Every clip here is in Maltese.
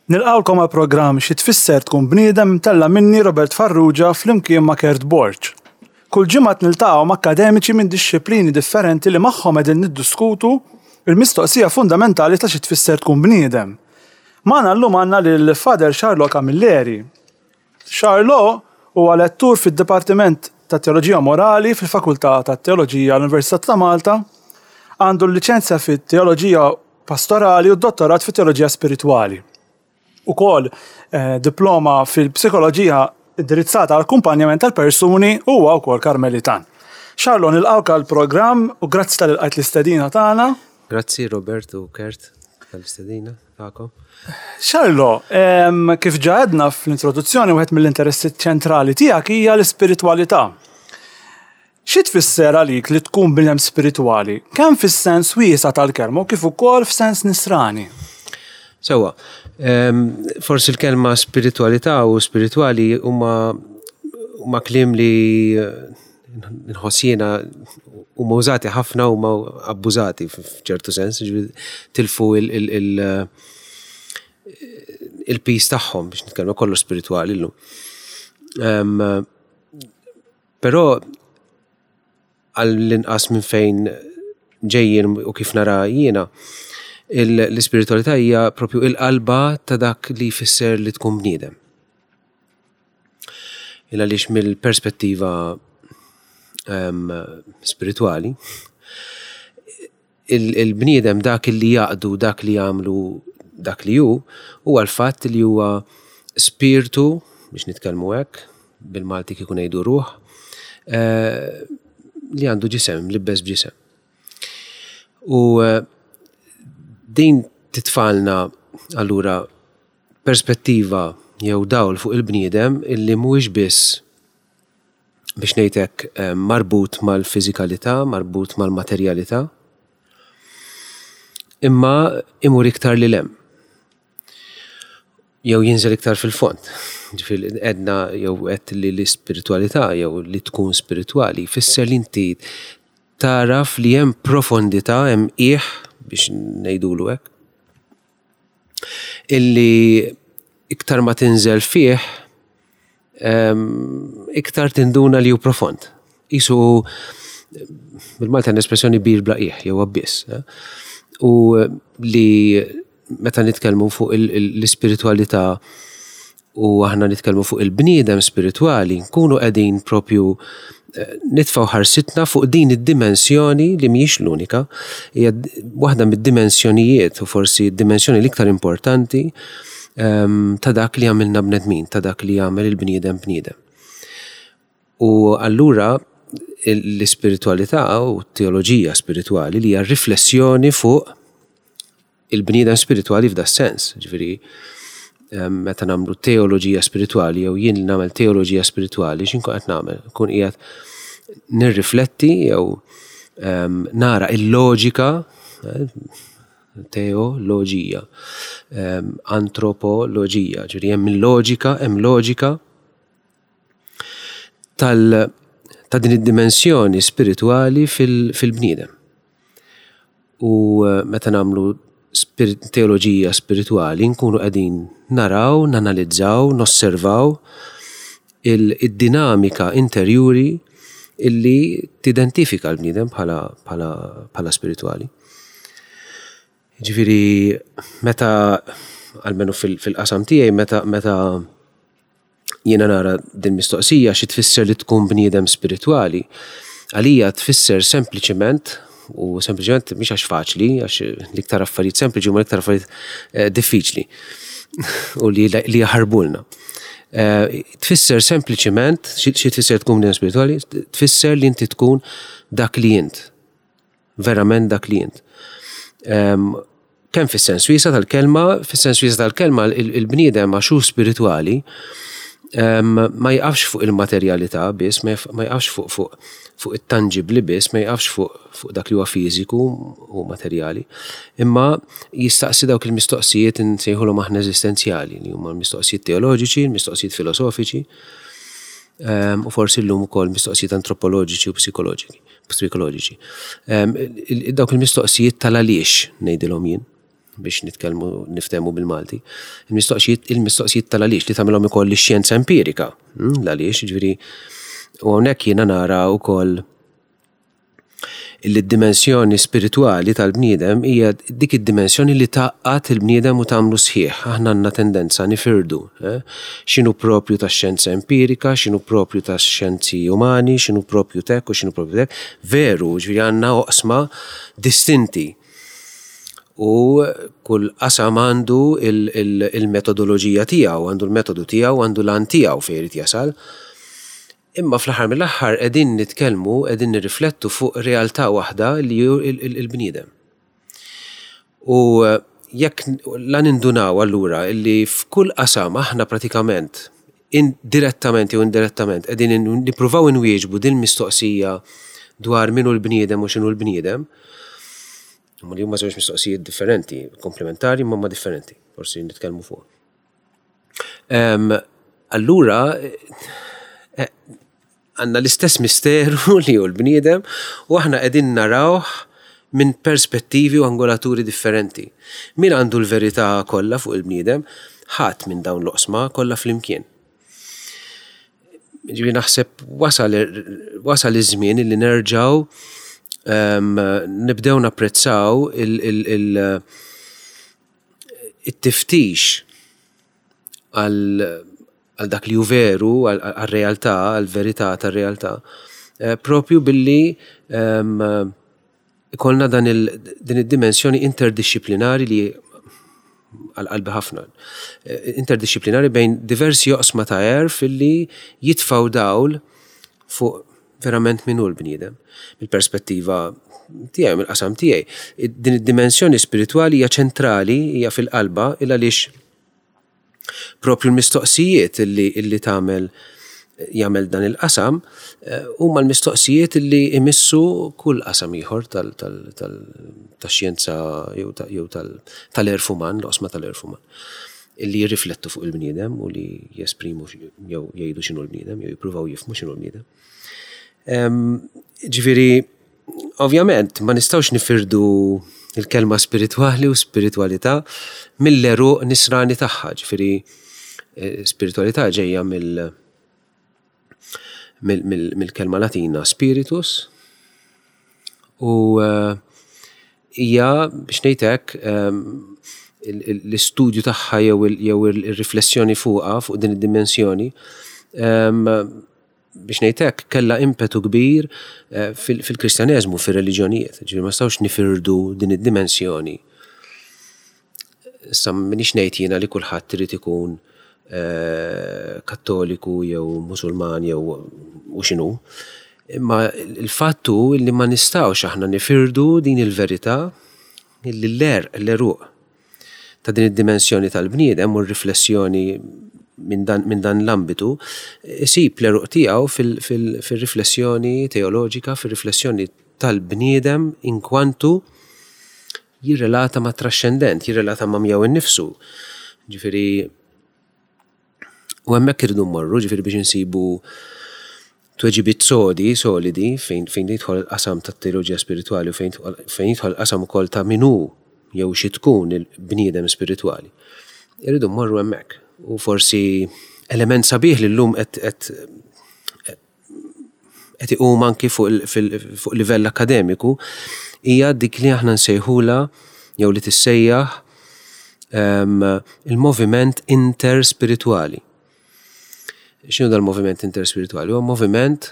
Nilqawlkom għall-programm Xi tfisser tkun bniedem tella minni Robert Farrugia flimkien ma' Kurt Borch. Kull ġimgħa niltaqgħu ma' akademiċi minn dixxilpini differenti li magħhom qegħdin niddiskutu il-mistoqsija fundamentali ta' xi tfisser tkun bniedem. Magħna llum għandna lil Father Charlo Camilleri. Charlo huwa lettur fid-Dipartiment ta' Teoloġija Morali fil-Fakultà ta' Teoloġija l-Università ta' Malta, għandu l-liċenzja fit-Teoloġija Pastorali u d-dottorat fit-Teoloġija Spiritwali. Ukoll diploma fil-psikoloġija indirizzata għal kumpanjament tal-persuni huwa wkoll Karmelitan. Charlo, nilqawk għall-programm u grazzi tal-ilqajt l-istedina tagħna. Grazzi Robert u Kurt tal-istedina tagħkom. Charlo, kif ġadna fl-introduzzjoni wieħed mill-interessi ċentrali tiegħek hija l-ispiritwalità. Xi tfisser għalik li tkun bniedem spiritwali? Kemm fis-sens wiesa' tal-kelma u kif ukoll f'sens nisrani? Sewwa, forsi l-kelma spiritualità u spiritwali huma kliem li nħossina huma użati ħafna huma abbużati f'ċertu sens, tilfu il-pis tagħhom biex nitkellmu kollu spiritwali llum. Però għall-inqas minn fejn ġejjin u kif nara jiena, l-ispiritualità hija propju il-qalba ta' dak li jfisser li tkun bniedem. Għaliex mill-perspettiva spiritwali, il-bniedem dak li jaqdu, dak li jagħmlu, dak li hu, huwa l-fatt li huwa spiritu biex nitkellmu hekk, bil-Malti kieku ngħidu ruħ, li għandu ġisem, libbes b'ġisem. U din titfalna allura perspettiva jew dawl fuq il-bniedem illi mhuwiex biss biex ngħidlek marbut mal-fiżikalità, marbut mal-materjalità, imma imur iktar lil hemm. Jew jinżel iktar fil-fond. Ġifieri qedna jew qed li l-ispiritwalità jew li tkun spiritwali jfisser li inti taraf li hemm profondità, hemm qiegħ biex ngħidulu hekk, illi iktar ma tinżel fih, iktar tinduna li hu profond. Qisu bil-Malti għandna espressjoni bir bla qiegħ jew abbiss. U li meta nitkellmu fuq l-ispiritwalità u aħna nitkellmu fuq il-bniedem spiritwali, nkunu qegħdin propju nitfgħu ħarsitna fuq din id-dimensjoni li mhijiex l-unika, hija waħda mid-dimensjonijiet u forsi d-dimensjoni l-iktar importanti ta' dak li għamilna bnedmin, ta' dak li jagħmel il-bniedem bniedem. U allura l-ispiritualità u t-teoloġija spiritwali li hija riflessjoni fuq il-bniedem spiritwali f'da sens, ġifieri meta nagħmlu teoloġija spiritwali jew jien li nagħmel teoloġija spiritwali x'inkun qed nagħmel? Nkun qiegħed nirrifletti jew nara il-loġika, teoloġija, antropoloġija, ġifieri hemm il-loġika, hemm loġika ta' din id-dimensjoni spiritwali fil-bniedem. U meta nagħmlu teoloġija spiritwali nkunu qegħdin naraw, nanalizzaw, nosservaw id-dinamika interjuri illi tidentifika l-bniedem bħala spiritwali. Ġifieri meta almenu fil-qasam tiegħi meta jiena nara din mistoqsija xi tfisser li tkun bniedem spiritwali, għalija tfisser sempliċement u sempliċement mhix għax faċli, għax l-iktar affarijiet sempliċi huma l-iktar affarijiet diffiċli u li jaħarbulna. Tfisser sempliċement xi tfisser tkun bniedem spiritwali, tfisser li inti tkun dak li int. Verament dak li int. Kemm fis-sens wiesa tal-kelma, fis-sens wiesa tal-kelma il-bniedem għax hu spiritwali ma jqafx fuq il-materjalità biss, ma jqafx fuq it-tangibli biss, ma jqafx fuq dak li huwa fiżiku u materjali, imma jistaqsi dawk il-mistoqsijiet nsejħulhom aħna eżistenzjali li huma l-mistoqsijiet teoloġiċi, l-mistoqsijiet filosofiċi, u forsi llum ukoll mistoqsijiet antropoloġiċi u psikoloġiċi. Dawk il-mistoqsijiet tal-għaliex ngħidilhom jien. biex niftehmu bil-Malti. Il-mistoqsijiet tal-għaliex li tagħmilhom ikoll ix-xjenza empirika. L-għaliex, ġifieri, u hawnhekk jiena nara wkoll il-dimensjoni spirituali tal-bniedem hija dik id-dimensjoni li taqqat il-bniedem u tagħmlu sħiħ. Aħna għandna tendenza nifirdu. X'inhu propju tax-xjenza empirika, x'inhu propju tax-xjenzi umani, x'inhu propju tek u x'inhu propju tek. Veru, ġifieri għandna oqsma distinti. U kull qasam għandu il-metodoloġija tiegħu, għandu l-metodu tiegħu, għandu l-għan tiegħu fejn irid jasal. Imma fl-aħħar mill-aħħar qegħdin nitkellmu, qegħdin nirriflettu fuq realtà waħda li hu il-bniedem. U jekk la nindunaw allura li f'kull qasam aħna pratikament direttament jew indirettament qegħdin nippruvaw inwieġbu din mistoqsija dwar min hu l-bniedem u x'inhu l-bniedem. Li huma żewġ mistoqsijiet differenti, komplementari ma differenti, forsi nitkellmu fuq. Allura għandna l-istess misteru li hu l-bniedem u aħna qegħdin narawh minn perspettivi u angolaturi differenti. Min għandu l-verità kollha fuq il-bniedem, ħadd minn dawn l-oqsma kollha flimkien. Ġifieri naħseb wasal iż-żmien li nerġgħu nibdew napprezzaw il-tiftix għal dak li hu veru, għal-realtà, għal-verità tar-realtà, propju billi ikollna din id-dimensjoni interdisciplinari li għal-qalbi ħafna. Interdisciplinari bejn diversi oqsma ta' erf illi jitfaw dawl fuq verament min hu l-bniedem. Mill-perspettiva tiegħi, mill-qasam tiegħi. Din id-dimensjoni spiritwali hija ċentrali, hija fil-qalba il għaliex propju l-mistoqsijiet illi jagħmel dan il-qasam huma l-mistoqsijiet illi imissu kull qasam ieħor tax-xjenza jew tal-erf uman, l-oqsma tal-erf uman, illi jirriflettu fuq il-bniedem u li jesprimu jew jgħidu x'inhu l-bniedem, jew jippruvaw jifhmu x'inhu l-bniedem. Ġifieri, ovvjament, ma nistgħux nifirdu il-kelma spiritwali u spiritualità mill-eruq nisrani tagħha. Ġifieri, spiritualità ġejja mill-kelma Latina spiritus u hija biex ngħidlek l-istudju tagħha jew ir-riflessjoni fuqha fuq din id-dimensjoni biex ngħidlek kellha impetu kbir fil-Kristjaneżmu, fir-reliġjonijiet. Ġifieri ma nistgħux nifirdu din id-dimensjoni. Issa m'iniex ngħid jiena li kulħadd irid ikun Kattoliku jew Musulman jew u x'inhu. Imma il-fatt hu li ma nistgħux aħna nifirdu din il-verità li l-eruq ta' din id-dimensjoni tal-bniedem u r-riflessjoni minn dan l-ambitu isib l-eruq tiegħu fil-riflessjoni teoloġika, fil-riflessjoni tal-bniedem inkwantu jirrelata ma' trascendent, jirrelata ma' miegħu innifsu. Ġifieri u hemmhekk irridu mmorru, ġifieri biex insibu tweġibiet solidi fejn jidħol il-qasam tat-teoloġija spiritwali u fejn jidħol il-qasam ukoll ta' min hu jew xi tkun il-bniedem spiritwali. Irridu mmorru hemmhekk. U forsi element sabiħ li llum qed iqum anki fuq livell akademiku hija dik li aħna nsejħula jew li tissejjaħ il-moviment interspiritwali. X'inhu dal-moviment interspiritwali? Huwa moviment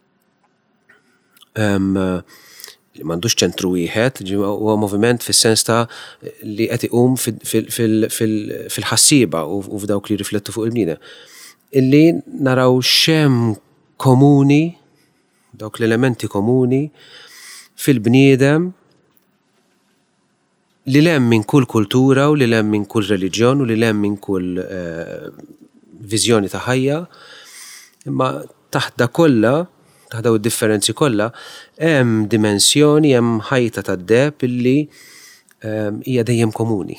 li m'għandux ċentru wieħed, huwa moviment fis-sens ta' li qed iqum fil-ħassiba u f'dawk li riflettu fuq il-bniedem. Illi naraw x'hemm komuni, dawk l-elementi komuni fil-bniedem li lem minn kull kultura u li lem minn kull reliġjon u li lem minn kull viżjoni ta' ħajja, imma taħt da kollha, taħt daw id-differenzi kollha, hemm dimensjoni, hemm ħajta tad-deb illi hija dejjem komuni.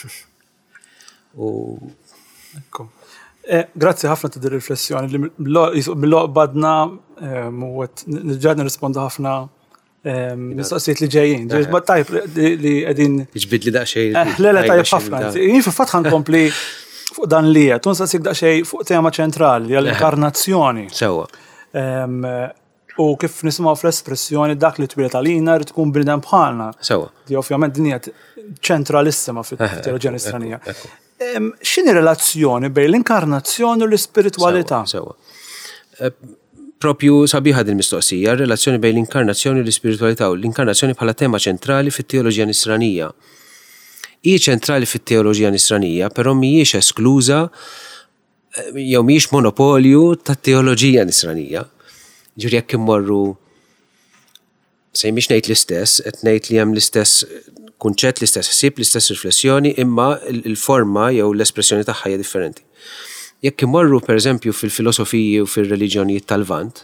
Grazzi ħafna ta' din riflessjoni li mill-loqbadna nirġa' nirrisponda ħafna mistoqsijiet li ġejjin. Tajb li qegħdin. Iġbid li daqsxejn. Le tajb ħafna. Jien fil-fatt ħankompli fuq dan li qed nsaqsik daqsxejn fuq tema ċentrali għall-inkarnazzjoni. Sewwa. U kif nisimgħu fl-espressjoni dak li twilet għalina rid tkun bniedem bħalna. Sewwa. Di ovvjament din hija ċentralissima fit-teoloġija nisranija. X'inhi relazzjoni bejn l-inkarnazzjoni u l-ispiritwalità? Sewwa. Propju sabiħa din mistoqsija, relazzjoni bejn l-inkarnazzjoni u l-ispiritualità u l-inkarnazzjoni bħala tema ċentrali fit-teoloġija nisranija. Hi ċentrali fit-teoloġija nisranija, però mhijiex eskluża jew mhijiex monopolju tat-teoloġija nisranija. Ġifieri jekk immorru sejmix ngħid l-istess, qed ngħid li hemm l-istess kunċett, l-istess ħsieb, l-istess riflessjoni, imma l-forma jew l-espressjoni tagħha hija differenti. Jekk imorru pereżempju fil-filosofiji u fil-reliġjonijiet tal-Lvant,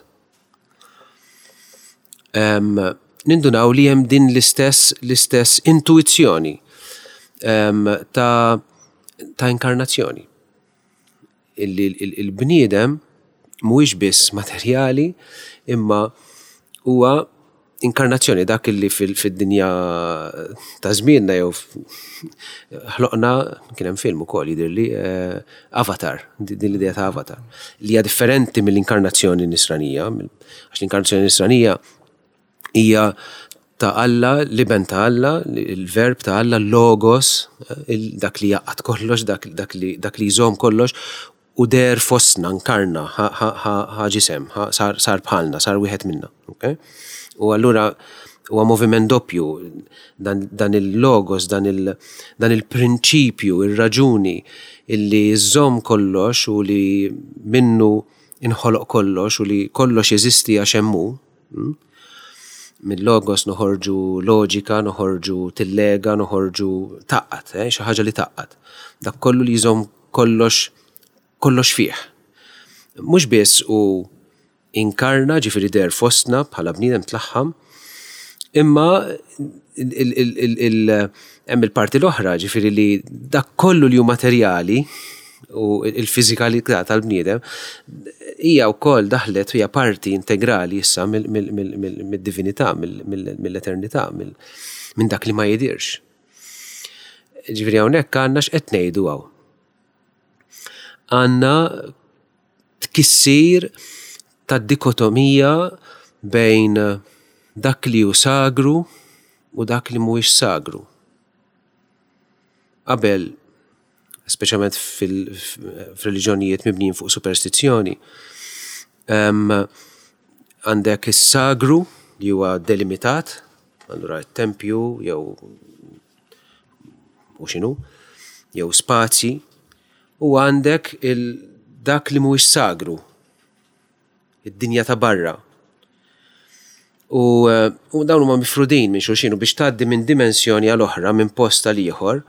nindunaw li hemm din l-istess intuizzjoni ta' inkarnazzjoni. Il-bniedem mhuwiex biss materjali, imma huwa inkarnazzjoni dak li fid-dinja ta' żmienna jew ħloqna kien hemm film ukoll jidhirli Avatar, din l-idea ta' Avatar, li hija differenti mill-inkarnazzjoni nisranija, għax l-inkarnazzjoni nisranija hija ta' Alla, liben ta' Alla, il-verb ta' Alla, logos, dak li jaqgħad kollox, dak li jżomm kollox, u der fostna nkarna, ħa ġisem, sar bħalna, sar wieħed minna. Okay? U allura huwa moviment doppju, dan il-logos, dan il-prinċipju, ir-raġuni illi jżomm kollox u li minnu inħoloq kollox u li kollox jeżisti għax hemm hu. Mill-logos noħorġu loġika, noħorġu tillega, noħorġu taqqat, xi ħaġa li taqqat. Dak kollu li jżomm kollox fih. Mhux biss u inkarna ġifieri der fostna bħala bniedem tlaħħam, imma hemm il-parti l-oħra ġifieri li dak kollu li hu materjali u il-fiżikalità tal-bniedem hija wkoll daħlet hija parti integrali issa mid-divinità, mill-eternità, minn dak li ma jidirx. Ġifieri hawnhekk għandna x'qed ngħidu hawn. Għandna tkissir ta' dikotomija bejn dak li hu sagru u dak li mhuwiex sagru. Qabel, speċjalment fil-reliġjonijiet mibnijin fuq superstizzjoni, għandek is-sagru li huwa delimitat, allura t-tempju jew u x'inhu, jew spazji, u għandek dak li mhuwiex sagru, id-dinja ta' barra. U dawn huma mifrudin minn xulxin u biex tgħaddi minn dimensjoni għal oħra, minn post għal ieħor,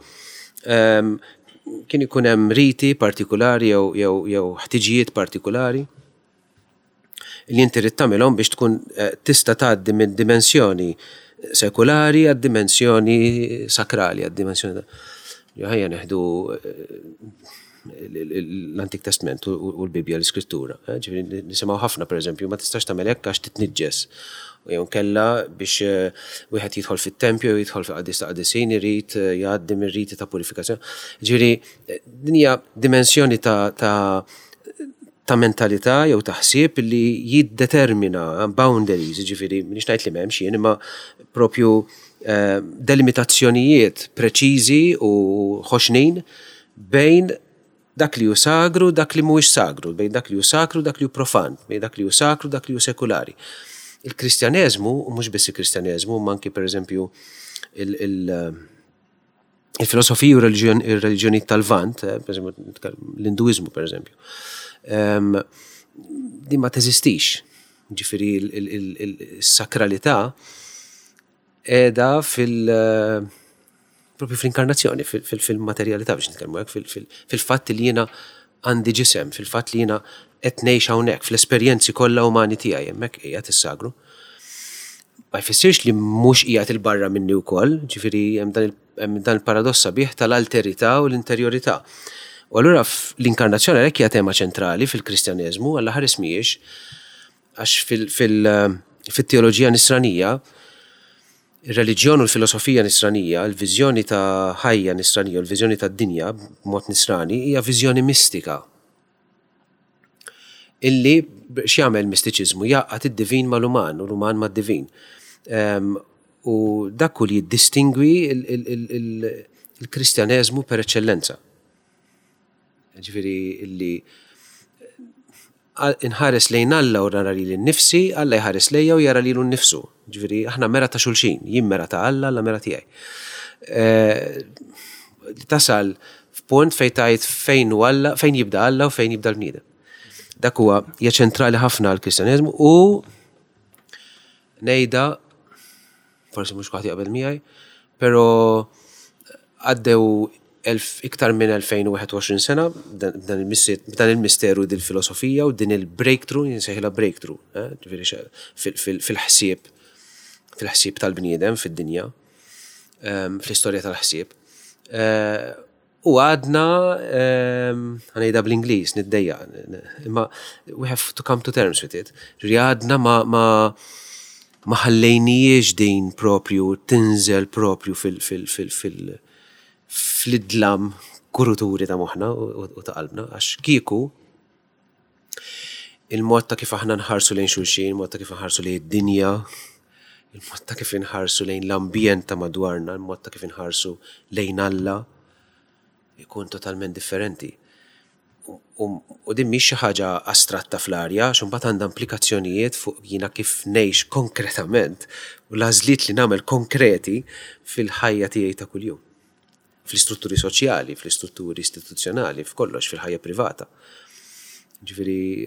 kien ikun hemm riti partikolari jew ħtiġijiet partikolari li inti rid tagħmilhom biex tkun tista' tgħaddi minn dimensjoni sekulari għad-dimensjoni sakrali, għad-dimensjoni ħajja neħdu l-Antik Testament u l-Bibja, l-Iskrittura. Nisimgħu ħafna pereżempju ma tistax tagħmel hekk għax titniġġes. Jew kella biex wieħed jidħol fit-tempju jew jidħol fi qadis ta' qadisin irid jgħaddi mir-riti ta' purifikazzjoni. Ġifieri din hija dimensjoni ta' mentalità jew ta' ħsieb li jiddetermina boundaries, ġifieri m'iniex ngħid li m'hemmx jien imma propju delimitazzjonijiet preċiżi u ħoxnin bejn dak li hu sagru, dak li mhuwiex sagru, bejn dak li hu sakru, dak li hu profan, bejn dak li hu sakru, dak li hu sekulari. Il-Kristjaneżmu, u mhux biss il-Kristjaneżmu, ma anki pereżempju il-filosofija u r-reliġjonijiet tal-Lvant, l-Induiżmu pereżempju, din ma teżistix. Ġifieri s-sakralità qiegħda proprio fil-inkarnazzjoni, fil-materjalità biex nitkellmu hekk, fil-fatt li jiena għandi ġisem, fil-fatt li jiena qed ngħix hawnhekk, fl-esperjenzi kollha umani tiegħi hemmhekk qiegħed is-sagru. Ma jfissirx li mhux qiegħed il-barra minni wkoll, ġifieri hemm dan il-paradoss sabiħ tal-alterità u l-interjorità. U allura l-inkarnazzjoni hekk hija tema ċentrali fil-Kristjaneżmu, għall-aħħar ismiex għax fit-teoloġija nisranija Ir-reliġjon u l-filosofija nisranija, l-viżjoni ta' ħajja nisranija, l-viżjoni ta' dinja b'mod nisrani hija viżjoni mistika. Illi x'jagħmel mistiċiżmu jaqgħad id-divin mal-uman u l-uman mad-divin. U dak li jiddistingwi il-Kristjaneżmu per eċċellenza. Ġifieri illi inħares lejn Alla u nara li l-nifsi, Alla jħares lejja u jara lilu nnifsu. Ġifieri aħna mera ta' xulxin, jien mera ta' Alla, Alla mera tiegħi. Tasal f'punt fejn tajt fejn hu Alla, fejn jibda Alla u fejn jibda l-bniedem. Dak huwa hija ċentrali ħafna għall-Kristjaneżmu u ngħidha forsi mhux ħadd jaqbel miegħi, però għaddew iktar minn 2021 sena b'dan il-misteru dil-filosofija u din il-breakthrough, jinsejħilha breakthrough, fil-ħsieb tal-bniedem fid-dinja, fl-istorja tal-ħsieb. U għadna ħanejda bl-Ingliż niddejja, imma we have to come to terms with it. Ġifieri għadna ma ħallejniex din propju tinżel propju fil-idlam kuruturi ta' moħħna u ta' qalbna, għax kieku il-mod ta' kif aħna nħarsu lejn xulxin, il-mod ta' kif nħarsu lejn id-dinja, il-mod ta' kif nħarsu lejn l-ambjent ta' madwarna, il-mod ta' kif nħarsu lejn Alla jkun totalment differenti. U din mhix xi ħaġa astratta fl-arja, x'imbagħad għandha implikazzjonijiet fuq jiena kif ngħix konkretament u l-għażliet li nagħmel konkreti fil-ħajja tiegħi ta' kuljum. Fl-istrutturi soċjali, fl-istrutturi istituzzjonali, f'kollox fil-ħajja privata. Ġifieri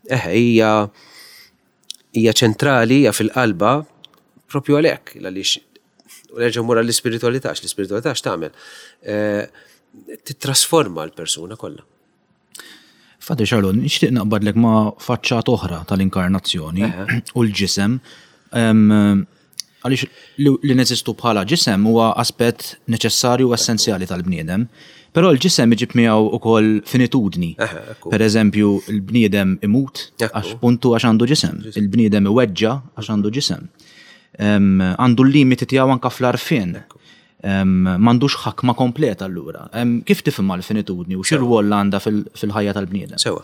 hija ċentrali, hija fil-qalba propju għalhekk għaliex u nerġa' mmur għall-ispiritualità, l-ispiritualità x'tagħmel? Titrasforma l-persuna kollha. Fadri Xarlun, nixtieq naqbadlek ma' faċċat oħra tal-inkarnazzjoni u l-ġisem. Għaliex li neżistu bħala ġisem huwa aspett neċessarju u essenzjali tal-bniedem, però l-ġisem iġib miegħu ukoll finitudni. Pereżempju, il-bniedem imut għax puntu għax għandu ġisem, il-bniedem iweġġa għax għandu ġisem. Għandu l-limiti tiegħu anke fl-arfien. M'għandux ħakma kompleta allura. Kif tifhimha l-finitudni u x'ir-rwol għandha fil-ħajja tal-bniedem? Sewa.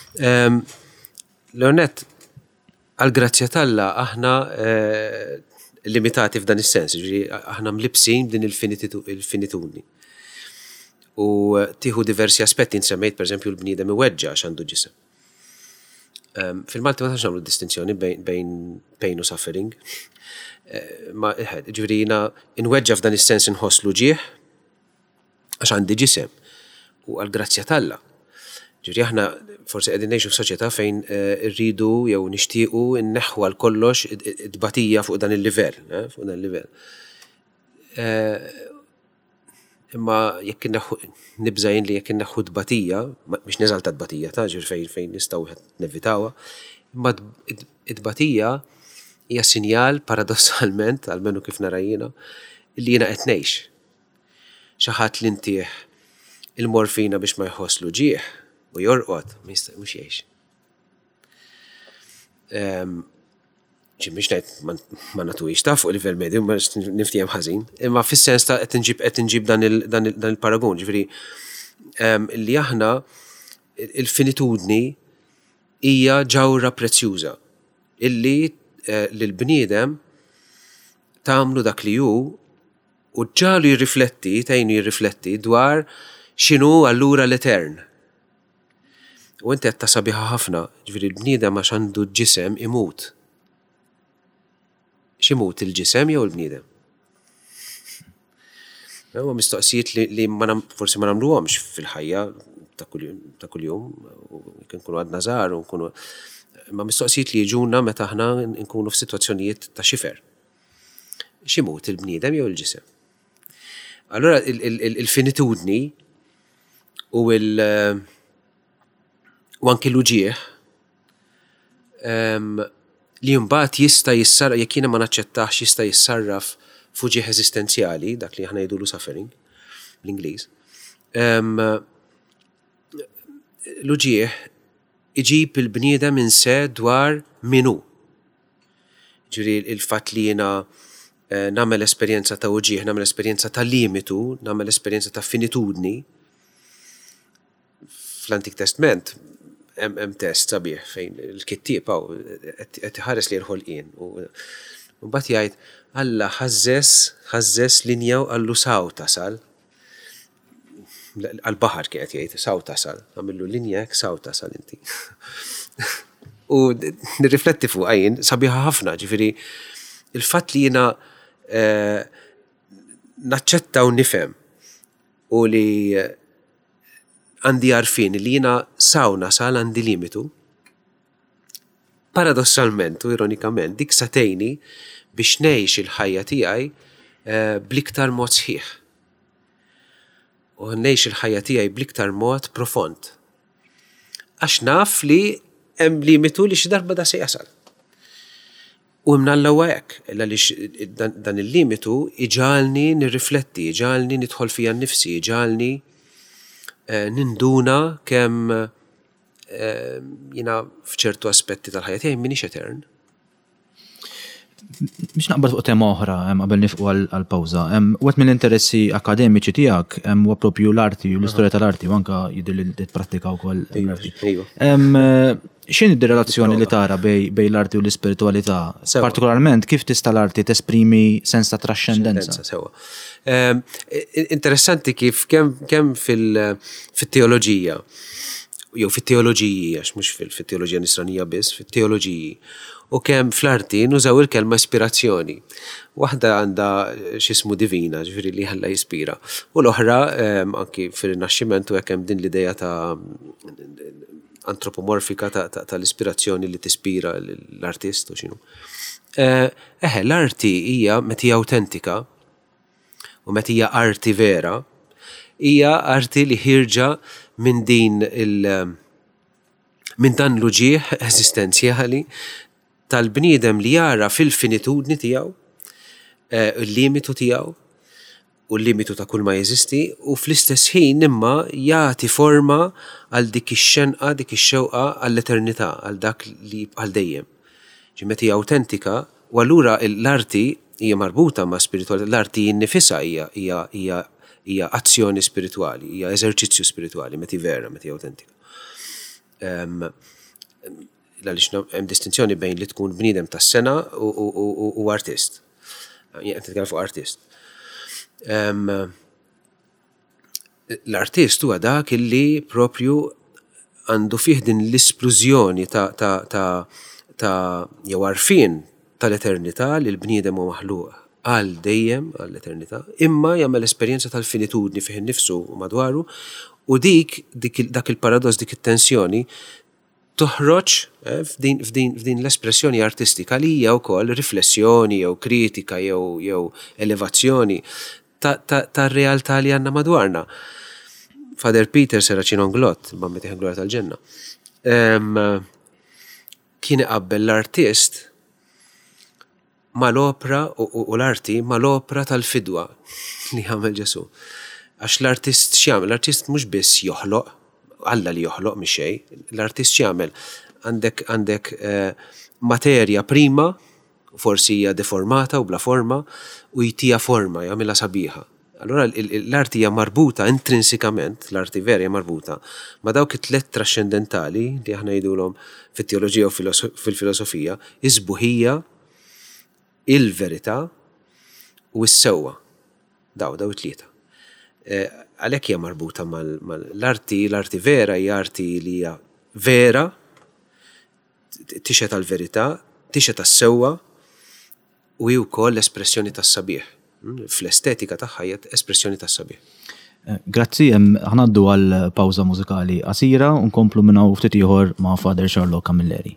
Leonet, għall-grazzja t'Alla aħna limitati f'dan is-sens, ġifieri aħna mlibsin din il-finitudni. U tieħu diversi aspetti insemmejt pereżempju l-bniedem iweġġa għax għandu ġisem. Fil-Malti ma tantx nagħmlu distinzjoni bejn pain u suffering. Ġifieri jiena inweġġa f'dan is-sens inħoss ġieħ għax għandi ġisem u għall-grazzja t'Alla. Ġifieri aħna forsi qegħdin ngħixu f'soċjetà fejn irridu jew nixtiequ inneħħu għal kollox id-tbatija fuq dan il-livell, fuq dan il-livell. Imma jekk nibża jien li jekk inneħħu tbatija, biex neżalta tbatija ta' ġifieri fejn nistgħu nevitawha, imma t-tbatija hija sinjal paradossalment għalmenu kif nara jiena li jiena qed ngħix. Xi ħadd li ntieħ il-morfina biex ma jħosslu ġieħ u jorqod, mhux jgħix. Biex ngħid ma nagħtuhiex ta' fuq livell medju, ma niftihem ħażin, imma fis-sens ta' qed inġib dan il-paragun, ġifieri li aħna il-finitudni hija ġawra prezzjuża illi lill-bniedem tagħmlu dak li hu u ġalu jirrifletti dwar x'inhu allura l-etern. U inti qed sabiħa ħafna, ġifieri l-bniedem għax għandu ġisem imut. X'imut il-ġisem jew il-bniedem? Huwa mistoqsijiet li forsi ma nagħmluhomx fil-ħajja ta' kuljum, kien nkunu għadna żgħar u nkunu imma mistoqsijiet li jiġuna meta aħna nkunu f'sitwazzjonijiet ta' xifer. X'imut il-bniedem jew il-ġisem? Allura il-finitudni u u anki l-uġieħ li mbagħad jista' jissarraf jekk jiena ma naċċettax jista' jissarraf f'uġieħ eżistenzjali, dak li aħna jgħidulu suffering bl-Ingliż. L-uġieħ iġib il-bniedem inse dwar min hu. Ġifieri il-fatt li jiena nagħmel esperjenza ta' uġieħ, nagħmel esperjenza ta' limitu, nagħmel esperjenza ta' finitudni. Fl-Antik Testament hemm test sabiħ fejn il-kittieb qed iħares li l-ħolqien u mbagħad jgħid Alla ħażżes linja u qallu saw tasal. Għal-baħar kienet jgħid saw tasal, għamillu linja hekk saw tasal inti. U nirrifletti fuq għajn sabiħa ħafna, ġifieri il-fatt li jiena naċċetta u nifhem u li għandi għarfien li jiena saw nasal għandi limitu. Paradossalment u ironikament dik satejni biex ngħix il-ħajja tiegħi bl-iktar mod sħiħ. U ngħix il-ħajja tiegħi bl-iktar mod profond. Għax naf li hemm limitu li xi darba da se jasal. U mnallawa hekk, għaliex dan il-limitu iġalni nirrifletti, iġalni nidħol fija nnifsi, iġalni ninduna kemm jiena f'ċertu aspetti tal-ħajja tiegħi m'iniex etern. Biex naqbad fuq tema oħra qabel nifqu għall-pawża. Wieħed mill-interessi akademiċi tiegħek huwa proprju l-arti u l-istorja tal-arti u anke jidher li tipprattika wkoll l-arti. X'inhi d-relazzjoni li tara bejn l-arti u l-ispiritualità? Partikolarment kif tista' l-arti tesprimi sens ta' trascendenza? Interessanti kif kemm fit-teoloġija jew fit-teoloġiji għax mhux fit-teoloġija nisranija biss, fit-teoloġiji. U kemm fl-arti nużaw il-kelma ispirazzjoni. Waħda għandha x'ismu divina, ġifieri li ħalla jispira. U l-oħra anki fir-Rinaxximent u hekk hemm din l-idea ta' antropomorfika tal-ispirazzjoni li tispira l-artist u x'inhu. L-arti hija meta hija awtentika u meta hija arti vera, hija arti li ħirġa minn dan l-uġieħ eżistenzjali tal-bniedem li jara fil-finitudni tiegħu, il-limitu tiegħu u l-limitu ta' kull ma jeżisti u fl-istess ħin imma jagħti forma għal dik ix-xenqa, dik ix-xewqa għall-eternità, għal dak li bħal dejjem. Meta hija awtentika u allura l-arti hija marbuta ma' spiritualità, l-arti innifisha hija azzjoni spirituali, hija eżerċizzju spirituali, meta vera, meta hija awtentika. Għaliex hemm distinzjoni bejn li tkun bniedem tas-sena u artist. Qed nitkellem fuq artist. L-artist huwa dak illi propju għandu fih din l-isplużjoni ta' jew għarfien tal-eternità li l-bniedem huwa maħluq għal dejjem għall-eternità, imma jagħmel esperjenza tal-finitudni fih innifsu madwaru u dak il-paradoss, dik it-tensjoni toħroġ f'din l-espressjoni artistika li hija wkoll riflessjoni jew kritika jew elevazzjoni tar-realtà li għandna madwarna. Father Peter Serafin Onglot, Bambetiħ Gloria tal-Ġenna, kien iqabbel l-artist mal-opra u l-arti mal-opra tal-fidwa li għamel Ġesu. Għax l-artist x'jagħmel? L-artist mhux biss joħloq, Alla li joħloq minn xejn, l-artist x'jagħmel? Għandek materja prima, forsi hija deformata u bla forma, u jtija forma, jagħmilha sabiħa. Allura l-arti hija marbuta intrinsikament, l-arti vera hija marbuta ma' dawk it-tliet trascendentali li aħna jgħidulhom fit-teoloġija u fil-filosofija, iż-sbuħija, il-verità u s-sewwa. Daw it-tlieta. Għalhekk hija marbuta mal-arti vera hija arti li hija vera, tixet tal-verità, tixet tas-sewwa u hi wkoll l-espressjoni tas-sabiħ. Fl-estetika tagħha hija espressjoni tas-sabiħ. Grazzi, ħanaddu għal pawża mużikali qasira u nkomplu minn hawn ftit ieħor ma' Father Charlo Camilleri.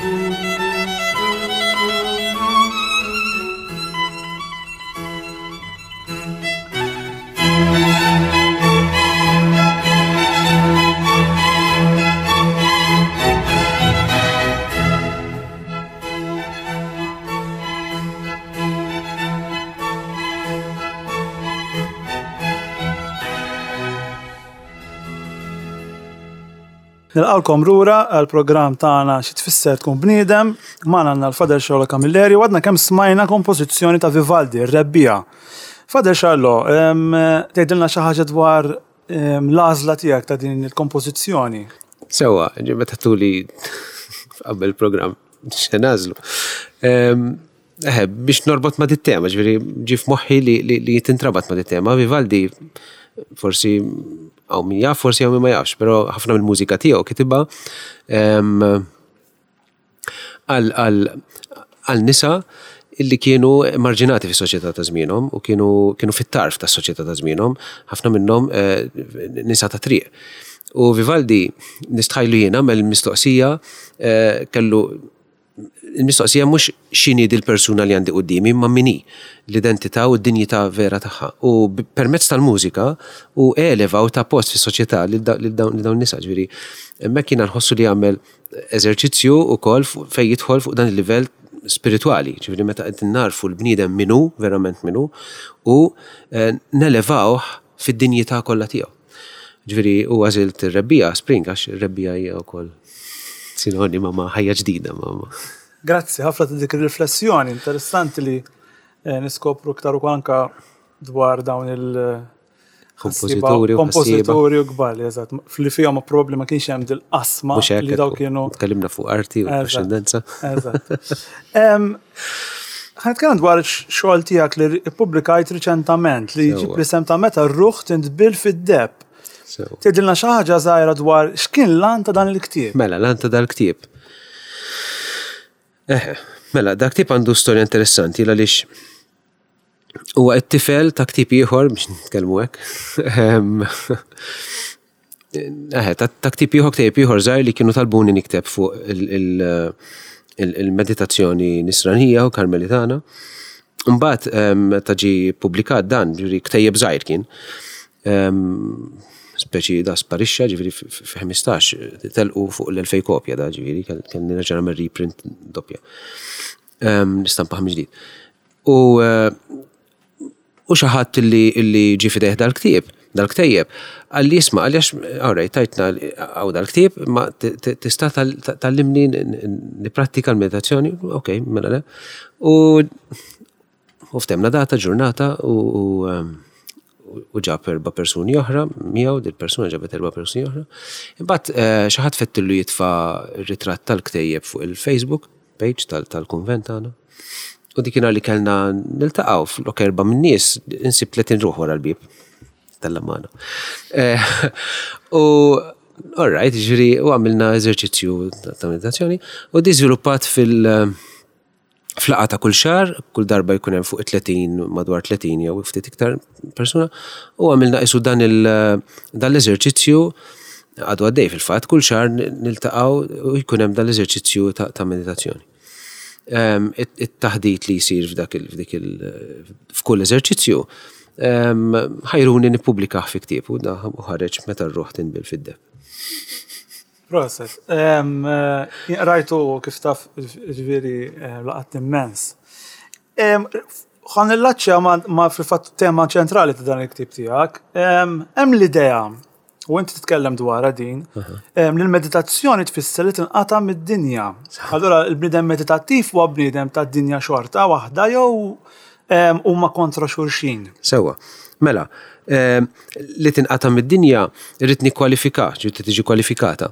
Nilqawkom rura għal-programm tagħna xi tfisser tkun bniedem, magħna għandna l-Fader Xallo Camilleri u għadna kemm smajna kompożizzjoni ta' Vivaldi, r-Rebbija. Fader Xallo, tgħidilna xi ħaġa dwar l-għażla tiegħek ta' din il-kompożizzjoni. Sewwa, meta tuli qabel il-programm x'nażlu. Biex norbot ma' dit-tema, ġifieri ġie f'moħħi li tintrabat ma' dit-tema. Vivaldi forsi għaw min jaf, forsi għaw min ma jafx, pero ħafna mill-mużika tiegħu kitibha għal nisa illi kienu marġinati fis-soċjetà ta' żmienhom u kienu fit-tarf tas-soċjetà ta' żmienhom, ħafna minnhom nisa ta' triq. U Vivaldi nistħajlu jiena mill-mistoqsija kellu il-mistoqsija mhux x'inhi dil-persuna li għandi qudiemi, imma minni l-identità u d-dinjità vera tagħha. U permezz tal-mużika u eleva u ta' post fis-soċjetà lil dawn nisa, ġifieri. Hemmhekk jiena nħossu li jagħmel eżerċizzju wkoll fejn jidħol fuq dan il-livell spiritwali, ġifieri meta qed narfu l-bniedem minnu, verament minnu, u nelevawh fid-dinjità kollha tiegħu. Ġifieri u għażilt ir-rebbija Spring għax ir-rebbija hija wkoll sinonima ma' ħajja ġdida ma'. Grazzi, ħafna ta' dik ir-riflessjoni interessanti li niskopru iktar ukoll anke dwar dawn il-kompożitori u kbar, eżatt, li fihom probabbli ma kienx hemm dil-qasma li daw kienu. Tkellimna fuq arti u trascendenza. Eżatt. Ħanitkellem dwar ix-xogħol tiegħek li ppubblikajt riċentament li jiġi bl-isem ta' Meta r-ruħ tintbil fid-debb. Tgħidilna xi ħaġa żgħira dwar x'kien lan ta' dan il-ktieb. Mela, lan ta' dan il-ktieb. Mela, dak ktieb għandu storja interessanti għaliex huwa t-tifel ta' ktieb ieħor biex nitkellmu hekk. Ta' ktieb ieħor żgħir li kienu talbuni nikteb fuq il-meditazzjoni nisranija u karmelitana. Mbagħad ta' ġi pubblikat dan, ġifieri ktejjeb żgħir kien. Speċi da sparixxa, ġifieri fi 15 telqu fuq l-2000 kopja da, ġifieri kien nerġa' nagħmel reprint doppja. Nistampaħ ġdid. U xi ħadd illi ġie fidejh dal-ktejjeb għalli jisma' għaliex alright tajtna hawn dal-ktieb ma tista' tallimni nipprattika l-meditazzjoni, okej, mela le. U ftemna data, ġurnata u ġab 4 persuni oħra, miegħu dil-persuna ġabet 4 persuni oħra. Imbagħad xi ħadd fettillu jitfa' ritratt tal-ktejjeb fuq il-Facebook page tal-kunvent tagħna. U dik li kellna niltaqgħu flok 4 min-nies insib 30 ruħ wara l-bieb tal-lamana. U all right, ġifieri u għamilna eżerċizzju ta' meditazzjoni u di żviluppat flaqa ta' kull xahar, kull darba jkun hemm fuq 30 madwar 30 jew ftit iktar persuna u għamilna qisu dan l-eżerċizzju għadu għaddej fil-fatt kull xahar niltaqgħu u jkun hemm dan l-eżerċizzju ta' meditazzjoni. It-taħdit li jsir f'kull eżerċizzju ħajruni nippubblikaħ fi ktieb u ħareġ Meta r-ruħ tinbil fid-debb. Proset. Rajtu kif taf ġifieri laqat immens. Ħan il-laċċja ma fil-fatt tema ċentrali ta' dan il-ktieb tiegħek. Hemm l-idea u inti titkellem dwar din li l-meditazzjoni tfisser li tinqata' mid-dinja. Allura l-bniedem meditattiv huwa bniedem tad-dinja xorta waħda jew huma kontra xulxin. Sewwa. Mela, li tinqata' mid-dinja irrid nikkwalifika, ġiet tiġi kwalifikata.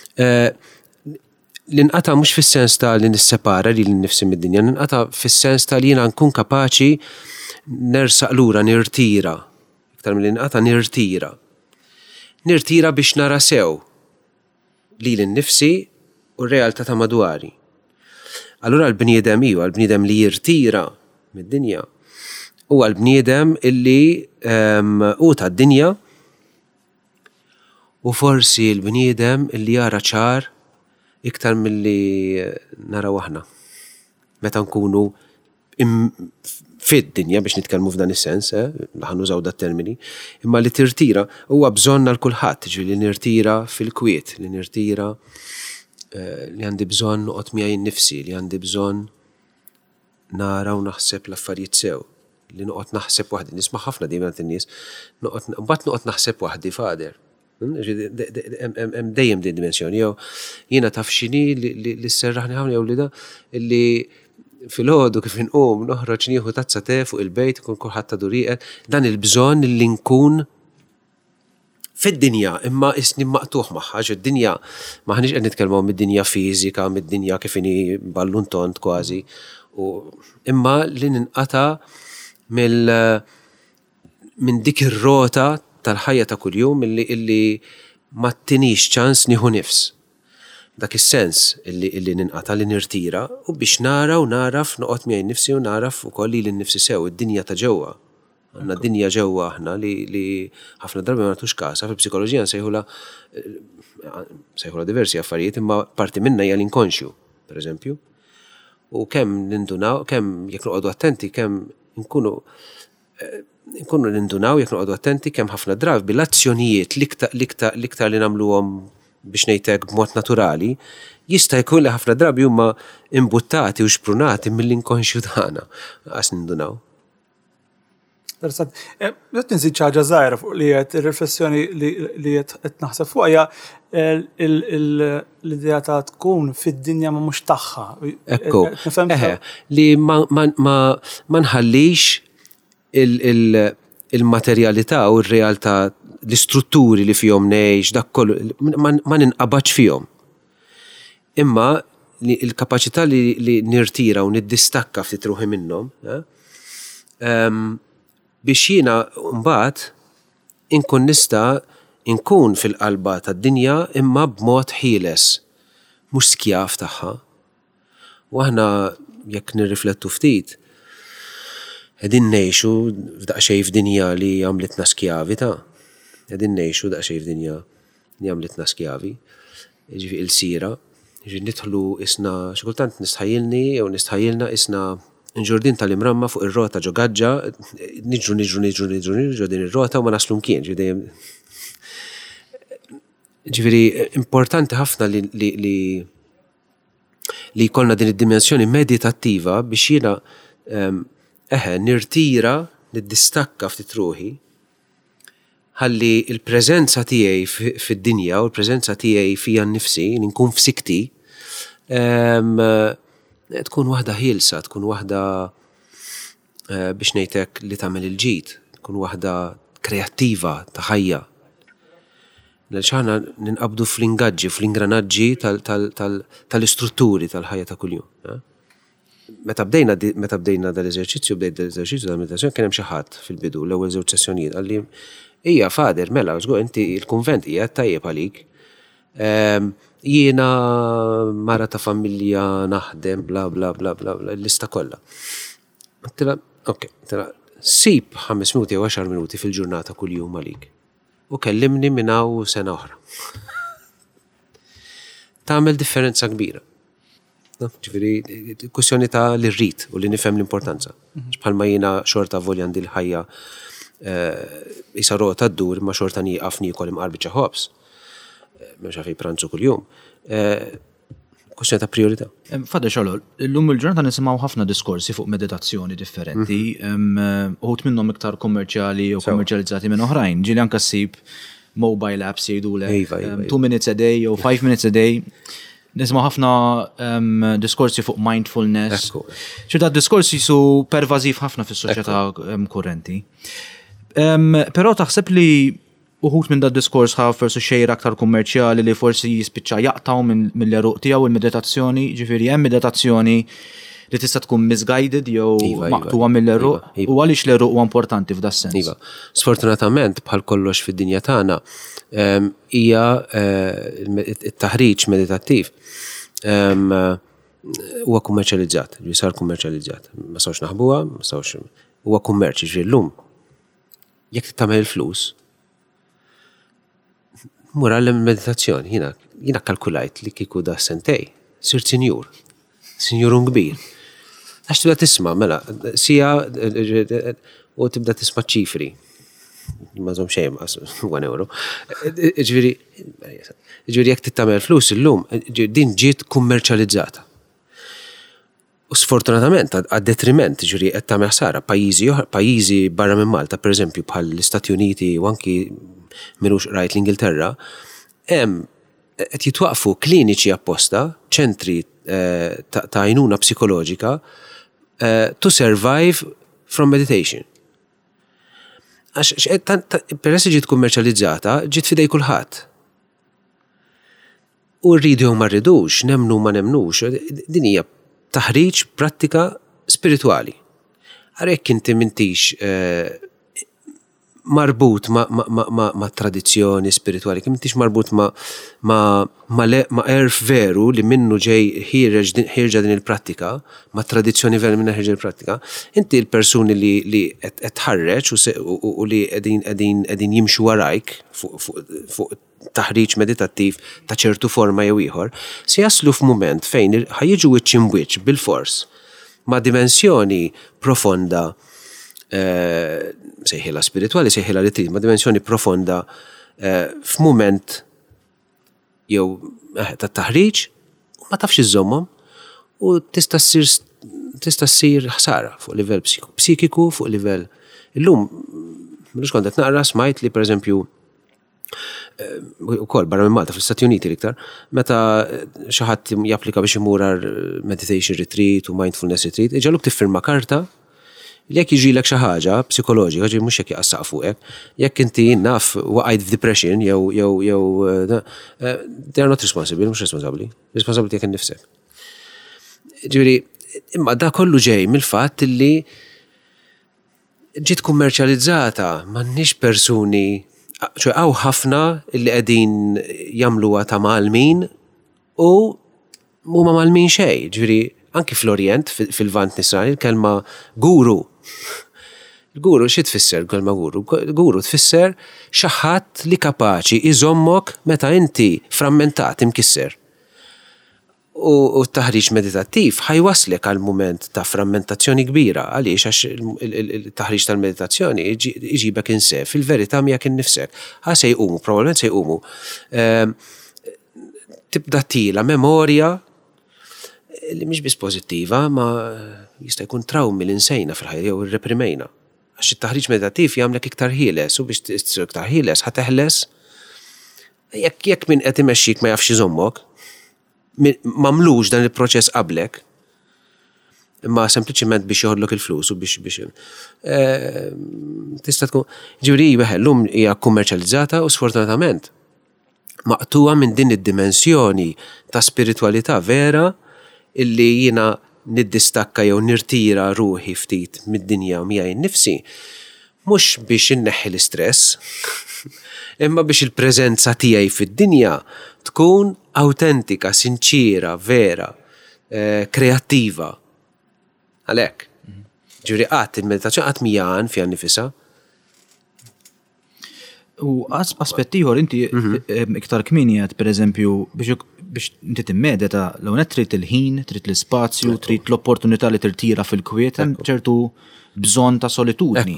L-inqata' mhux fis-sens ta' li nissepara li nnifsi mid-dinja, l-inqata' fis-sens ta' li jiena nkun kapaċi nersaq lura nirtira. Iktar mill-inqata' nirtira. Nirtira biex nara sew li nnifsi u r-realtà ta' madwari. Allura l-bniedem l-bniedem li jirtira mid-dinja huwa l-bniedem illi u tad-dinja u forsi l-bniedem illi jara ċar iktar milli naraw aħna. Meta nkunu fid-dinja biex nitkellmu f'dan is-sens, ħanużaw dat termini, imma li tirtira huwa bżonna l-kulħadd, ġifieri li nirtira fil-kwiet, li nirtira li għandi bżonn noqgħod miegħi nnifsi, li għandi bżonn nara u naħseb l-affarijiet sew, li noqgħod naħseb waħdi, nisma' ħafna dejjem in-nies, mbagħad noqgħod naħseb waħdi fader. Hemm dejjem din dimensjoni, jew jiena taf x'inhi li sserraħni ħafna jew li da illi fil-ħodu kif inqum noħroġ nieħu tazza te fuq il-bejt ikun kulħadd ta' duriqet, dan il-bżonn li nkun fid-dinja imma isni maqtuħ magħha, id-dinja maħniex qed nitkellmu mid-dinja fiżika, mid-dinja kif inhi ballun tont kważi, imma li ninqata' minn dik ir-rota tal-ħajja ta' kuljum illi ma tinix ċans nieħu nifs. Dak is-sens illi ninqata' li nirtira u biex nara u naraf noqgħod miegħi nnifsi u naraf ukoll li nnifsi sew id-dinja ta' ġewwa. Għandna dinja ġewwa aħna li ħafna drabi ma nagħtux każ, fil-psikoloġija nsejħula diversi affarijiet imma parti minnha hija l-inkonxju, pereżempju. U kemm nindunaw, kemm jekk noqogħdu attenti, kemm nkunu nindunaw jekk noqogħdu attenti kemm ħafna drabi bil-azzjonijiet l-iktar li nagħmluhom biex ngħidlek b'mod naturali, jista' jkun li ħafna drabi huma imbuttati u xprunati mill-inkonxju tagħna għas nindunaw. Interessant. Qed nżid xi ħaġa żgħira fuq li qed ir-riflessjoni li qed naħseb fuq hija l-idea ta' tkun fid-dinja ma mhux tagħha. Ekku. Li ma nħallix il-materjalità u r-realtà l-istrutturi li fihom ngħix dak kollu ma ninqabadx fihom. Imma il-kapaċità li nirtira u niddistakka ftit ruħi minnhom biex jiena mbagħad inkun nista' inkun fil-qalba tad-dinja imma b'mod ħieles, mhux skjaf tagħha. U aħna jekk nirriflettu ftit qegħdin ngħixu f'daqsxejn f'dinja li għamlitna skjavi ta'. Qegħdin ngħixu daqsxejn f'dinja li għamlitna skjavi. Jiġifieri il-sira, jiġifieri nidħlu isna xi kultant nistħajjilni jew nistħajjilna isna nġurdin tal-imramma fuq ir-rota ġo gaġġa, niġru din ir-rota u ma naslu mkien. Ġifieri importanti ħafna li jkollna din id-dimensjoni meditattiva biex jiena nirtira, niddistakka ftit ruħi, ħalli il-preżenza tiegħi fid-dinja u l-preżenza tiegħi fija nnifsi, li nkun f'sikti, tkun waħda ħielsa, tkun waħda biex ngħidlek li tagħmel il-ġid, tkun waħda kreattiva ta' ħajja. X'aħna ninqabdu fl-ingaġġi, fl-ingranaġġi tal-istrutturi tal-ħajja ta' kuljum. Meta bdejna dal-eżerċizzju tal-meditazzjoni kien hemm xi ħadd fil-bidu l-ewwel żewġ sessjonijiet qalli hija fader mela żgur inti l-kunvent hija tajjeb għalik. Jiena mara ta' familja naħdem bla bla bla bla l-lista kollha. Sib 5 minuti jew 10 minuti fil-ġurnata kuljum għalik. U kellimni minn hawn sena oħra. Tagħmel differenza kbira. Ġifieri kwestjoni ta' li rrid u li nifhem l-importanza. Bħalma jiena xorta volja għandi l-ħajja isa rota ddur ma xorta nieqaf niekol imqarbi ċa ħobs. Mhux għafi pranzu kuljum. Kwestjoni ta' priorità. Fader Xolol, illum il-ġurnata nisimgħu ħafna diskorsi fuq meditazzjoni differenti, uħud minnhom iktar kommerċjali u kommerċjalizzati minn oħrajn. Ġieli anke ssib mobile apps jgħidulek 2 minutes a day jew 5 minutes a day. Nisma' ħafna diskorsi fuq mindfulness. ċerta diskorsi su pervażiv ħafna fis-soċjetà kurrenti. Però taħseb li uħut minn da diskors ħaf versu xejra aktar kummerċjali li forsi jispiċċa jaqtaw mill-eruq tiegħu il-meditazzjoni, ġifieri hemm meditazzjoni li tista' tkun misguided jew maqtuwa mill-eruq u għaliex l-eruq huwa importanti f'da sens. Iva. Sfortunatament bħal kollox fid-dinja tagħna hija it-taħriġ meditattiv huwa kummerċjalizzat, sar kummerċjalizzat. Ma sawx naħbuha, ma sawx huwa kummerċ ġifieri llum. Jekk tagħmel il-flus, mur għallem meditazzjoni, jina kalkulajt li kiku da sentej, sirt sinjur. sinjurun kbir. Għax tibda tisma' mela, sija u tibda tisma' ċifri. Ma żomm xejn €1. Ġifieri jekk tittamel flus illum, din ġiet kummerċjalizzata. U sfortunatament għad-detriment ġifieri qed tagħmel ħsara pajjiżi barra minn Malta, pereżempju bħal l-Istati Uniti u anki minux rajt l-Ingilterra, hemm qed jitwaqfu kliniċi apposta, ċentri ta' għajnuna psikoloġika to survive from meditation. Peress ġiet kummerċjalizzata, ġiet fidej kulħadd. U rridu ma rridux, nemnu ma nemnux, din hija taħriġ prattika spirituali. Għarek inti mintix marbut ma tradizzjoni spirituali, kim mintix marbut ma erf veru li minnu ġej ħirġa din il-prattika, ma tradizzjoni veru minna ħirġa il-prattika, inti l-persuni li tħarreċ u li għedin jimxu warajk fuq taħriġ meditattiv ta' ċertu forma jew ieħor, se jaslu f'mument fejn ħajjiġu wiċċ bil-fors ma' dimensjoni profonda sejħila spirituali, sejħila retreat, ma' dimensjoni profonda f'mument jew ta' taħriġ u ma tafx iżommhom u tista' ssir ħsara fuq livell psikiku, fuq livell illum mhux kont qed naqra smajt li pereżempju ukoll barra minn Malta fl-Istati Uniti l-iktar, meta xi ħadd japplika biex imur meditation retreat u mindfulness retreat, iġaluk tiffirma karta li jekk jiġilek xi ħaġa psikoloġika, ġi mhux jekk jaqassaq fuqek, jekk inti naf waqgħid f'depression jew they are not responsible, mhux responsabbli. Responsabbli jekk innifsek. Ġifieri, imma da kollu ġej mill-fatt li ġiet kummerċjalizzata m'għandniex persuni għaw ħafna illi qegħdin jagħmluha ta' malmin u huma malmin xejn. Ġifieri anki fl-Orient fil-Vant Nisrani il-kelma guru. Il-guru xi tfisser kelma guru? Guru tfisser xi ħadd li kapaċi iżommok meta inti frammentat imkisser. U t-taħriġ meditattiv ħajwaslek għal mument ta' frammentazzjoni kbira għaliex għax il-taħriġ tal-meditazzjoni iġibek insef fil-verità miegħek innifsek. Se jqumu, probabbilment se jqumu. Tibda tila memorja li mhix biss pożittiva ma jista' jkun trawmi li nsejna fil-ħajja jew irreprimejna. Għax it-taħriġ meditattiv jagħmlek iktar ħieles u biex tsir iktar ħieles ħateħles jekk min qed imexxik ma jafx iżommok mamlux dan il-proċess qablek, imma sempliċiment biex joħodlok il-flus u biex tista' tkun ġifieri llum hija kummerċjalizzata u sfortunatament maqtuha minn din id-dimensjoni ta' spiritwalità vera illi jiena niddistakka jew nirtira ruħi ftit mid-dinja miegħi nnifsi mhux biex inneħħi l-istress imma biex il-preżenza tiegħi fid-dinja tkun autentika, sinċira, vera, kreattiva. Għalhekk. Ġifieri qatt il-meditazzjoni qatt mijan fiha nifisha. U aspett ieħor inti iktar kmieni qed pereżempju biex inti timmedita l-hawnhekk trid il-ħin, trid l-ispazju, trid l-opportunità li tirtira fil-kwiet hemm ċertu bżonn ta' solitudni.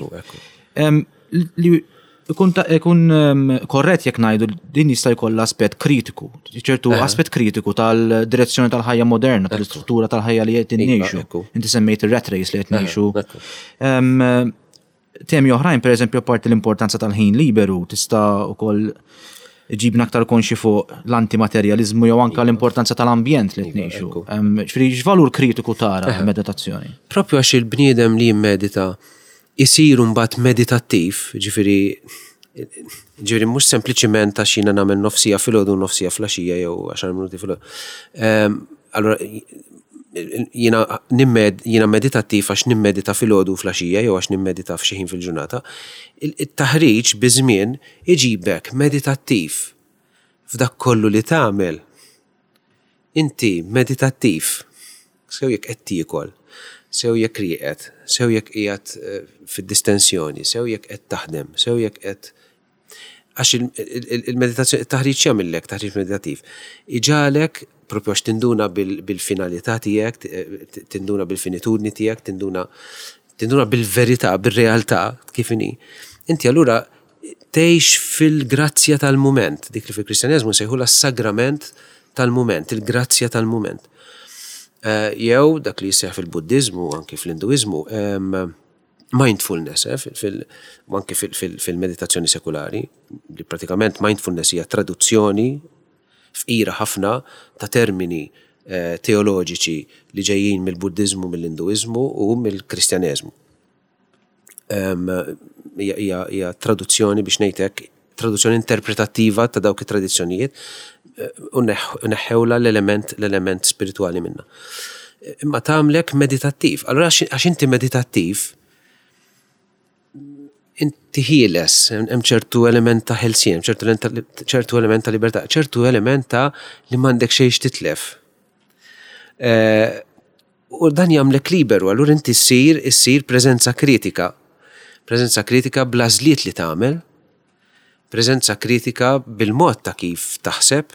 Ikun korrett jekk ngħidu din jista' jkollha aspett kritiku, ċertu aspett kritiku tal-direzzjoni tal-ħajja moderna, tal-istruttura tal-ħajja li qed ngħixu. Inti semmejt ir-rat race li qed ngħixu. Temi oħrajn pereżempju apparti l-importanza tal-ħin liberu tista' wkoll ġibna aktar konxi fuq l-antimaterjaliżmu jew anke l-importanza tal-ambjent li qed ngħixu. Ġifieri x'valur kritiku tara l-meditazzjoni? Proprju għax il-bniedem li jimmedita isiru mbagħad meditattiv, ġifieri mhux sempliċiment għax jiena nagħmel nofsija filgħodu nofsija flaxija jew 10 minuti filgħodu. Allura jiena meditattiv għax nimmedita filgħodu flaxija jew għax nimmedita f'xi ħin fil-ġurnata. Il-taħriġ biżmien iġibek meditattiv f'dak kollu li tagħmel. Inti meditattiv sew jekk qed tiekol, sew jekk rieqed, sew jekk qiegħed fid-distensjoni, sew jekk qed taħdem, sew jekk qed għax il-meditazzjoni taħriġ jagħmellek taħriġ meditattiv. Iġalek propju għax tinduna bil-finalità tiegħek, tinduna bil-finitudni tiegħek, tinduna bil-verità, bil-realtà kif inhi. Inti allura tgħix fil-grazzja tal-mument, dik li fil-Kristjaneżmu sejħula s-sagrament tal-mument, il-grazzja tal-mument. Jew dak li jseħħ fil-Buddiżmu u anke fl-Induiżmu mindfulness, anke fil-meditazzjoni sekulari, li pratikament mindfulness hija traduzzjoni f'qira ħafna ta' termini teoloġiċi li ġejjin mill-Buddiżmu, mill-Induiżmu u mill-Kristjaneżmu. Hija traduzzjoni biex ngħidlek, traduzzjoni interpretattiva ta' dawk it-tradizzjonijiet u neħħewla l-element spirituali minna. Imma tagħmlek meditattiv. Allura għax inti meditattiv, inti ħieles, hemm ċertu element ta' ħelsien, ċertu element ta' libertà, ċertu element ta' li m'għandek xejn titlef. U dan jagħmlek liberu, allura inti issir preżenza kritika. Preżenza kritika bl-għażliet li tagħmel, preżenza kritika bil-mod ta' kif taħseb.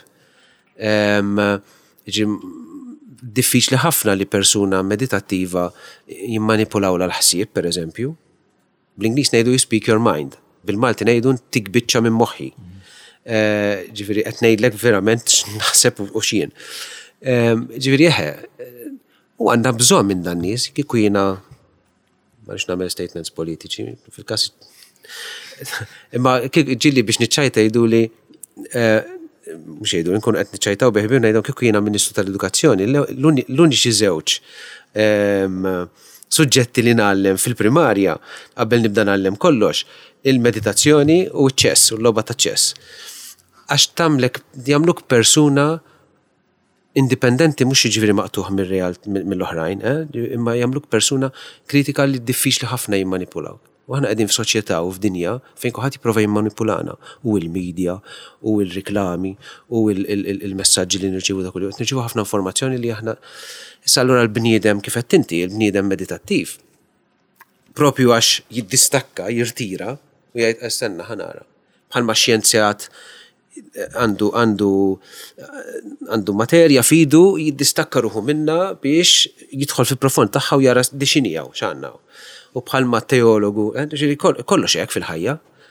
Diffiċli ħafna li persuna meditattiva jimmanipulaw l-ħsieb, per eżempju. Bl-Ingliż ngħidu you speak your mind. Bil-Malti ngħidu tikbiċċa minn moħħi. Ġifieri qed ngħidlek verament naħseb u xien. Ġifieri u għandna bżonn minn dan nies kieku jiena ma rridx nagħmel statements politiċi fil-każ. Imma ġilli biex niċċajta jgħiduli mhux jgħidu nkun qed niċċajtaw beħbir ngħidhom kieku jiena Ministru tal-Edukazzjoni, l-uniċi żewġ suġġetti li nagħllem fil-primarja qabel nibda nagħllem kollox, il-meditazzjoni u ċ-ċess u l-logħba ta' ċess. Għax jagħmluk persuna indipendenti mhux jiġifieri maqtuħ mill-oħrajn, imma jagħmluk persuna kritika li diffiċli ħafna jimmanipulaw. U aħna qegħdin f'soċjetà u f'dinja fejn kulħadd jipprova jimmanipulana u l-medja u l-riklami u il-messaġġi li nirċievu ta' kuljum. Nirċievu ħafna informazzjoni li aħna issa allura l-bniedem kif qed inti, il-bniedem meditattiv. Propju għax jiddistakka, jirtira u jgħid estenna ħanara. Bħalma xjenzjat għandu materja fidu jiddistakka ruħu minna biex jidħol fi profond tagħha u jara dixinijaw x'għandna. U bħalma teologu, kollox hekk fil-ħajja.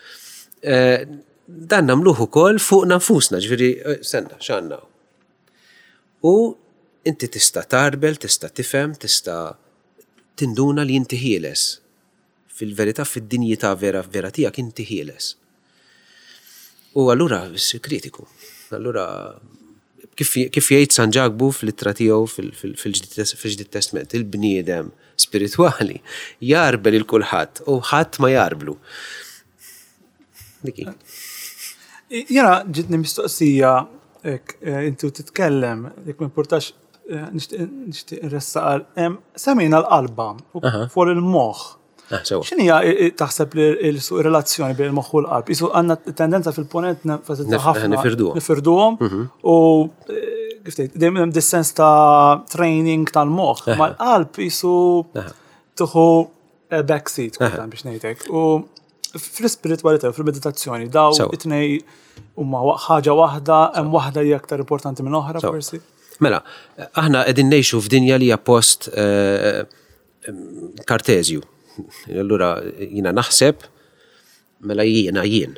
Dan nagħmluh ukoll fuqna nfusna, ġifieri senna x'għandna. U inti tista' tarbel, tista' tifhem, tista' tinduna li inti ħieles. Fil-verità fid-dinjità vera tiegħek inti ħieles. U allura kritiku. Allura kif jgħid San Ġagbu fl-ittra tiegħu fil-Ġdid Testament, il-bniedem spiritwali jarbel il-kulħadd u ħadd ma jarblu. Diki. Jena ġitni mistoqsija intu titkellem, jekk ma importax nixtieq nressaq semmejna l-qalba fuq il-moħħ. X'inhija taħseb li l-relazzjoni bejn il-moħħ u l-qalb? Isu għandna tendenza fil-ponent ħafna nifirduhom u kif tgħid dejjem hemm dis-sens ta' training tal-moħħ, ma l-qalb isu tieħu backseat biex ngħidlek. U fl-ispiritwalità, fil-meditazzjoni, daw it-tnej huma ħaġa waħda, hemm waħda hija aktar importanti minn oħra forsi. Mela, aħna qegħdin ngħixu f'dinja li hija post Kartezju. Allura jiena naħseb mela jiena jien.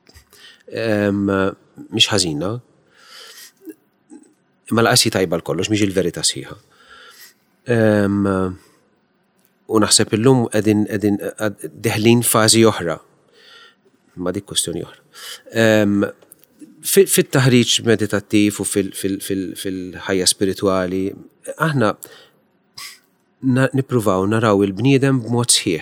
Mhix ħażina. Mela qasi tajba l-kollox, mhix il-verità sħiħa. U naħseb illum qegħdin deħlin fażi oħra. Ma dik kwestjoni oħra. Fit-taħriġ meditattiv u fil-ħajja spirituali, aħna nippruvaw naraw il-bniedem b'mod sħiħ.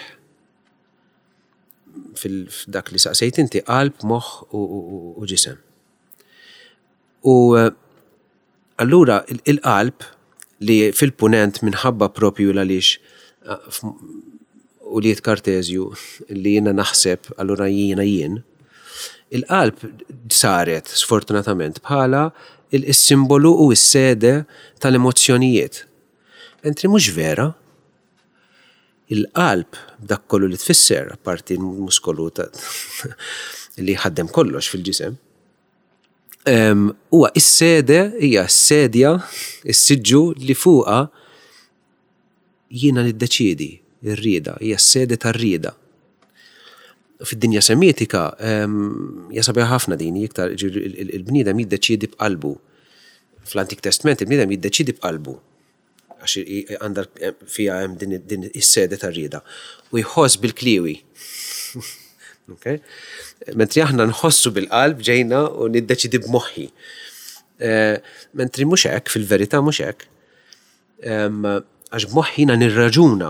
F'dak li saqsejt inti qalb, moħħ u ġisem. U allura il-qalb li fil-punent minħabba propju għaliex u li Kartezju li jiena naħseb allura jien, il-qalb saret sfortunatament bħala il-simbolu u s-sede tal-emozzjonijiet. Entri mhux vera, il-qalb dak kollu li tfisser, apparti l-muskolu li ħaddem kollox fil-ġisem, huwa is-sede hija s-sedja, is-siġġu li fuqha jiena niddeċiedi ir-rieda, hija s-sede tar-rieda. Fid-dinja semitika hija sabiħa ħafna din iktar il-bniedem jiddeċiedi b'qalbu. Fl-Antik Testament il-bniedem jiddeċiedi b'qalbu għax għandha fiha hemm din is-sede tar-rieda u jħoss bil-kliewi. Okay? Mentri aħna nħossu bil-qalb ġejna u niddeċidi b'moħħi. Mentri mhux hekk, fil-verità mhux hekk. Għax b'moħħina nirraġuna.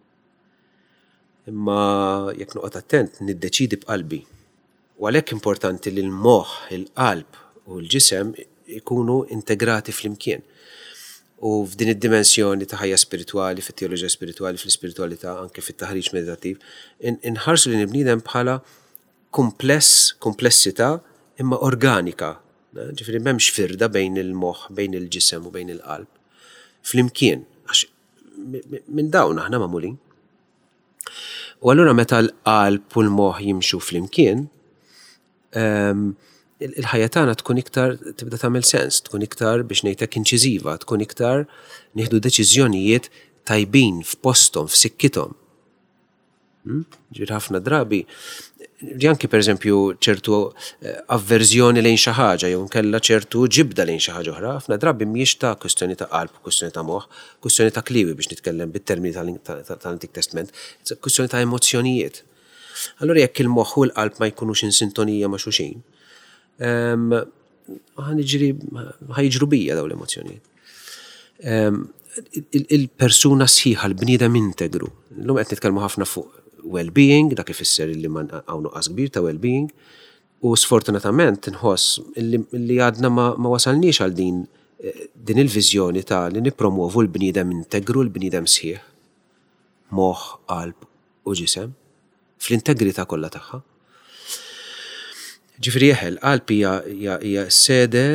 Imma jekk noqgħod attent niddeċidi b'qalbi. U għalhekk importanti li l-moħħ, il-qalb u l-ġisem ikunu integrati flimkien. U f'din id-dimensjoni ta' ħajja spiritwali, fit-teoloġija spiritwali, fl-ispiritualità, anke fit-taħriġ meditattiv, inħarsu li nibniedem bħala komplessità imma organika. Ġifieri m'hemmx firda bejn il-moħħ, bejn il-ġisem u bejn il-qalb. Flimkien, għax minn dawn aħna magħmulin. U allura meta l-qalb u l-moħħ jimxu flimkien, il-ħajja tagħna tkun iktar tibda tagħmel sens, tkun iktar biex ngħidlek inċiżiva, tkun iktar nieħdu deċiżjonijiet tajbin f'posthom, f'sikkithom. Ġifieri ħafna drabi anke pereżempju ċertu avverżjoni lejn xi ħaġa jew nkella ċertu ġibda lejn xi ħaġa oħra, ħafna drabi mhijiex ta' kwestjoni ta' qalb, kwestjoni ta' moħħ, kwestjoni ta' kliewi biex nitkellem bit-termini tal-Antik Testament, kwestjoni ta' emozzjonijiet. Allura jekk il-moħħ u l-qalb ma jkunux in sintonija ma' xulxin, ħajġru bija daw l-emozjonijiet. Il-persuna sħiħa, l-bniedem integru. L-lum qed nitkellmu ħafna fuq well-being, dak ifisser li ma hawn nuqqas kbir ta' well-being, u sfortunatament nħoss li għadna ma wasalniex għal din il-viżjoni ta' li nippromovu l-bniedem integru, l-bniedem sħiħ, moħħ, qalb u ġisem, fl-integrità kollha tagħha. Ġifieri l-qalb hija sede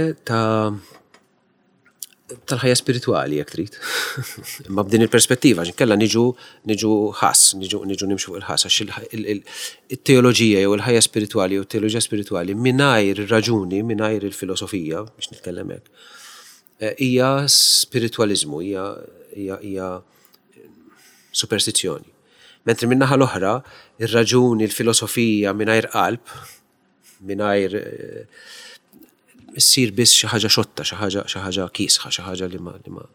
tal-ħajja spiritwali jekk trid. Imma b'din il-perspettiva ġinkella niġu ħass, niġu nimxu fuq il-ħass għax it-teoloġija jew il-ħajja spiritwali jew it-teoloġija spiritwali mingħajr ir-raġuni, mingħajr il-filosofija biex nitkellem hekk. Hija spiritwaliżmu, hija superstizzjoni. Mentri min-naħa l-oħra, ir-raġuni, il-filosofija mingħajr qalb, mingħajr issir biss xi ħaġa xotta, xi ħaġa kiesħa, xi ħaġa li ma.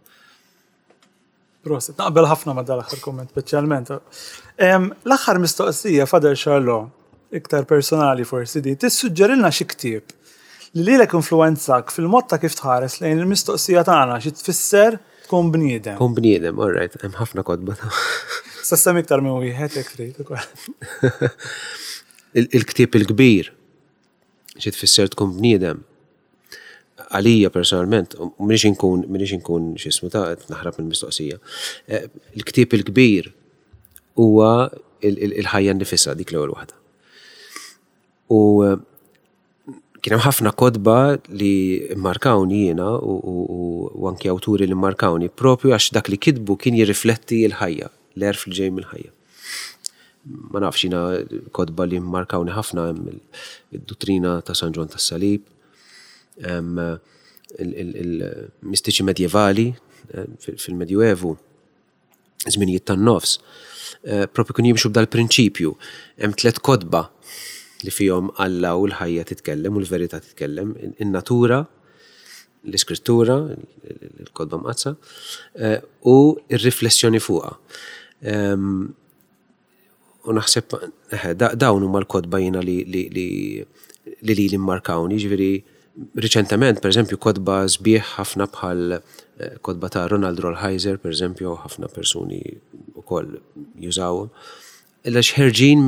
Proset, naqbel ħafna ma' dal-aħħar komment speċjalment. L-aħħar mistoqsija Father Charlot, iktar personali forsi di, tissuġġerilna xi ktieb li lilek influenzak fil-mod ta' kif tħares lejn il-mistoqsija tagħna xi tfisser tkun bniedem. Tkun bniedem, all right, hemm ħafna kodba. Sassem iktar minn wieħed jekk trid ukoll. Il-ktieb il-kbir xi tfisser tkun bniedem. Għalija personalment, minix inkun xismu ta' naħrab mill-mistoqsija. Il-ktieb il-kbir huwa il-ħajja nifisha dik l-ewwel waħda. U kien hemm ħafna kodba li mmarkawni jiena u anke awturi li mmarkawni propju għax dak li kitbu kien jirrifletti l-ħajja, l-erf li ġej mill-ħajja. Ma nafx jiena kodba li mmarkawni ħafna id-dottrina ta' San Ġwan tas-Salib, il-mistiċi medjevali fil-Medjuevu, żminijiet tan-nofs, propju kun jimxu b'dal prinċipju. Hemm 3 kodba li fihom Alla u l-ħajja titkellem u l-verità titkellem, in-natura, l-iskrittura, il-kodba mqazza, u r-riflessjoni fuqha. U naħseb dawn huma l-kodba jiena li mmarkawni, ġifieri riċentement, per eżempju, kodba sbieħ ħafna bħal kodba ta' Ronald Rolheiser, per eżempju, ħafna persuni ukoll jużawhom. Illa xħerġin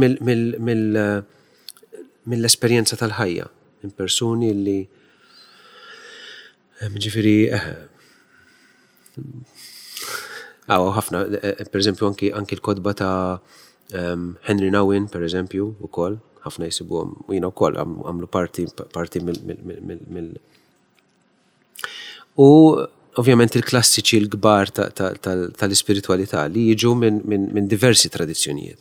mill-esperjenza tal-ħajja, minn persuni li ġifieri ħafna, per eżempju, anki l-kodba ta' Henry Nouwen, per eżempju, ukoll. ħafna jisibuhom, u jiena wkoll għamlu parti mill. U ovvjament il-klassiċi l-kbar tal-ispiritualità li jiġu minn diversi tradizzjonijiet.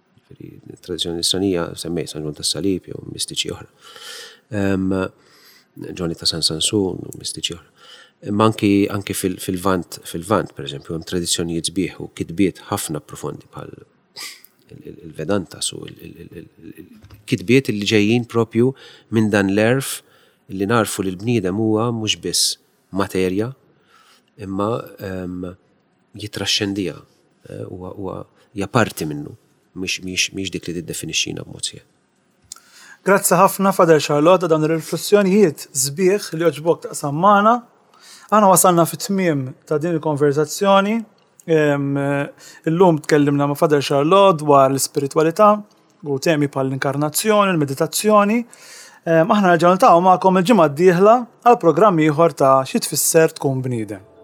Tradizzjoni nisranija semmej San Ġwan tas-Salib jew mistiċi oħra. Johnny ta' San Sansun u mistiċi oħra. Imma anki fil-vant, per eżempju, hemm tradizzjonijiet sbieħ u kitbiet ħafna profondi bħal il-Vedanta su il-kitbiet li ġejjin propju minn dan l-erf li narfu li l-bniedem huwa mhux biss materja imma jitraxxendija huwa hija parti minnu mhix dik li tiddefinixxina b'mod sieħ. Grazzi ħafna Fader Charlotte dawn ir-riflessjonijiet sbieħ li oġbok taqsam magħna. Aħna wasalna fit-tmiem ta' din il-konverzazzjoni. Illum tkellimna ma' Fader Charlotte dwar l-ispiritwalità u temi bħal l-inkarnazzjoni, l-meditazzjoni. Aħna nerġgħu niltaqgħu magħkom il-ġimgħa d-dieħla għal programm ieħor ta' xi tfisser tkun bniedem.